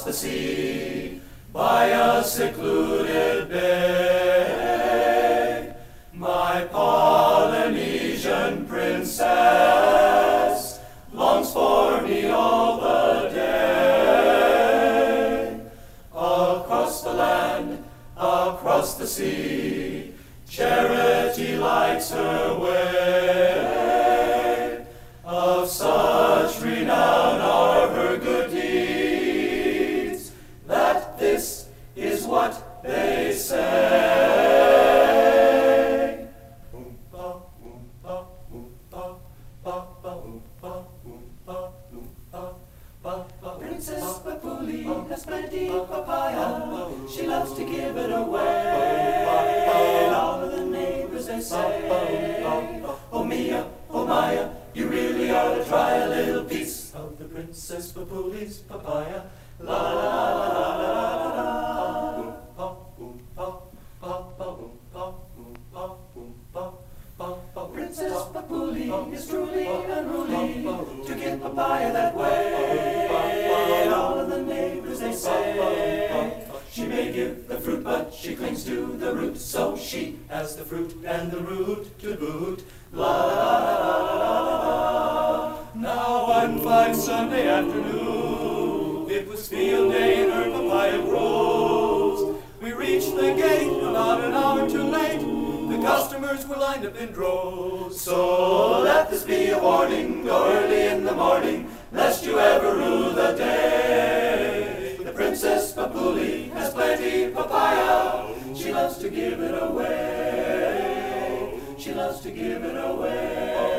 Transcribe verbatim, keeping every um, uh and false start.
the sea, by a secluded bay. My Polynesian princess longs for me all the day. Across the land, across the sea, Charity lights her way. Of such renown are her good deeds, that this is what they say. Princess Papuli has plenty papaya, she loves to give it away. And all of the neighbors they say, oh Mia, oh Maya, you really ought to try a little piece of the Princess Papuli's papaya. La la la la la la la. Princess Papuli is truly unruly to get papaya that way. And all of the neighbors they say, she may give the fruit, but she clings to the root, so she has the fruit and the root to boot. La la la la la la. Now one fine Sunday afternoon, it was field day and her papaya grows. We reached the gate about an hour too late. The customers were lined up in droves. So let this be a warning, go early in the morning, lest you ever rue the day. The Princess Papuli has plenty papaya, she loves to give it away. She loves to give it away.